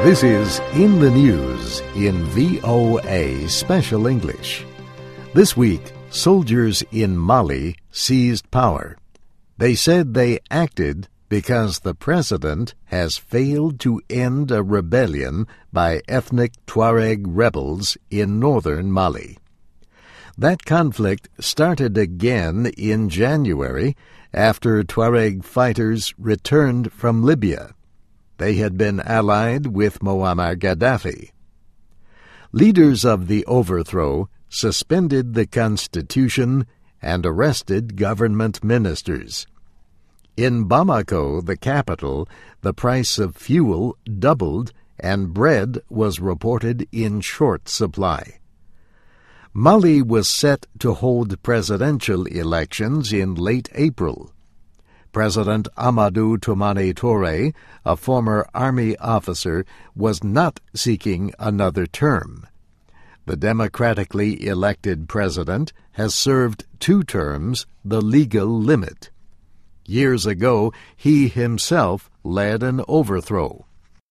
This is In the News in VOA Special English. This week, soldiers in Mali seized power. They said they acted because the president has failed to end a rebellion by ethnic Tuareg rebels in northern Mali. That conflict started again in January after Tuareg fighters returned from Libya. They had been allied with Muammar Gaddafi. Leaders of the overthrow suspended the constitution and arrested government ministers. In Bamako, the capital, the price of fuel doubled and bread was reported in short supply. Mali was set to hold presidential elections in late April. President Amadou Toumani Touré, a former army officer, was not seeking another term. The democratically elected president has served 2 terms, the legal limit. Years ago, he himself led an overthrow.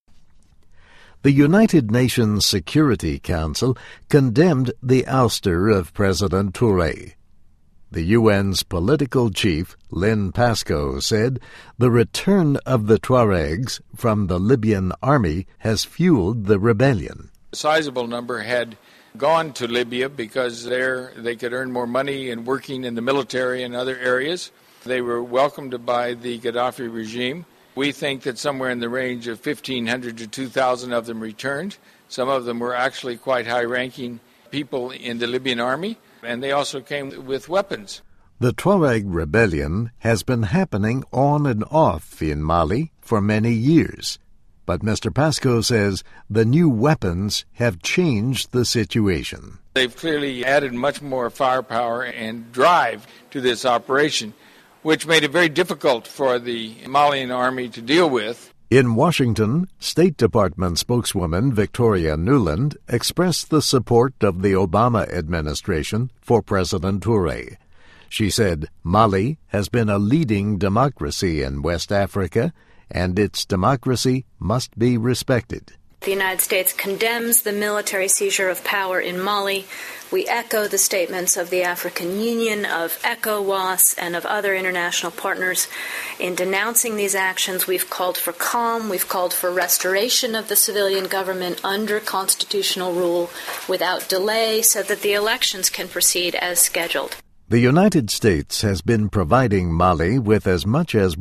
The United Nations Security Council condemned the ouster of President Touré. The UN's political chief, Lynn Pascoe, said the return of the Tuaregs from the Libyan army has fueled the rebellion. A sizable number had gone to Libya because there they could earn more money and working in the military and other areas. They were welcomed by the Gaddafi regime. We think that somewhere in the range of 1,500 to 2,000 of them returned. Some of them were actually quite high-ranking people in the Libyan army, and they also came with weapons. The Tuareg rebellion has been happening on and off in Mali for many years. But Mr. Pascoe says the new weapons have changed the situation. They've clearly added much more firepower and drive to this operation, which made it very difficult for the Malian army to deal with. In Washington, State Department spokeswoman Victoria Nuland expressed the support of the Obama administration for President Touré. She said Mali has been a leading democracy in West Africa, and its democracy must be respected. The United States condemns the military seizure of power in Mali. We echo the statements of the African Union, of ECOWAS, and of other international partners. In denouncing these actions, we've called for calm, we've called for restoration of the civilian government under constitutional rule without delay so that the elections can proceed as scheduled. The United States has been providing Mali with as much as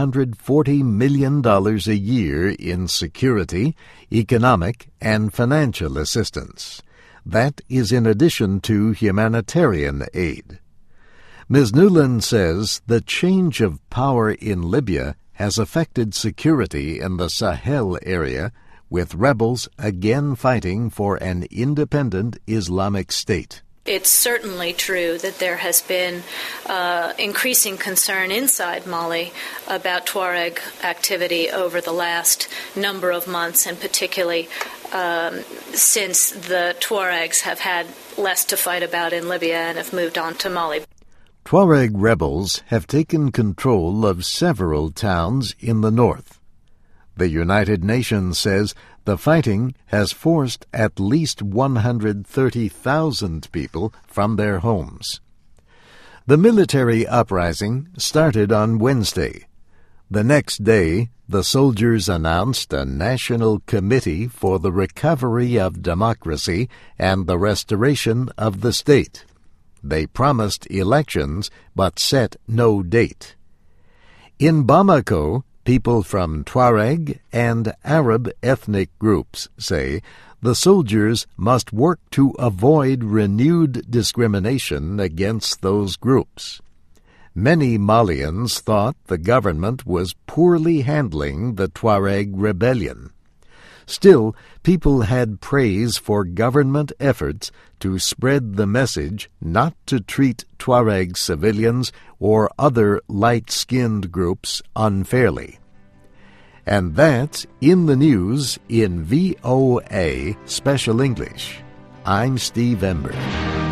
$140 million a year in security, economic, and financial assistance. That is in addition to humanitarian aid. Ms. Nuland says the change of power in Libya has affected security in the Sahel area, with rebels again fighting for an independent Islamic State. It's certainly true that there has been increasing concern inside Mali about Tuareg activity over the last number of months, and particularly since the Tuaregs have had less to fight about in Libya and have moved on to Mali. Tuareg rebels have taken control of several towns in the north. The United Nations says the fighting has forced at least 130,000 people from their homes. The military uprising started on Wednesday. The next day, the soldiers announced a national committee for the recovery of democracy and the restoration of the state. They promised elections but set no date. In Bamako, people from Tuareg and Arab ethnic groups say the soldiers must work to avoid renewed discrimination against those groups. Many Malians thought the government was poorly handling the Tuareg rebellion. Still, people had praise for government efforts to spread the message not to treat Tuareg civilians or other light-skinned groups unfairly. And that's In the News in VOA Special English. I'm Steve Ember.